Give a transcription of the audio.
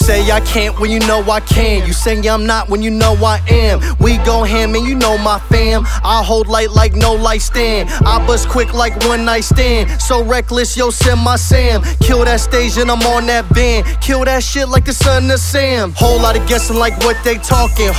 say I can't when you know I can. You say I'm not when you know I am. We go ham and you know my fam. I hold light like no light stand. I bust quick like one night stand. So reckless, yo, send my Sam. Kill that stage and I'm on that van. Kill that shit like the son of Sam. Whole lot of guessing like what they talking.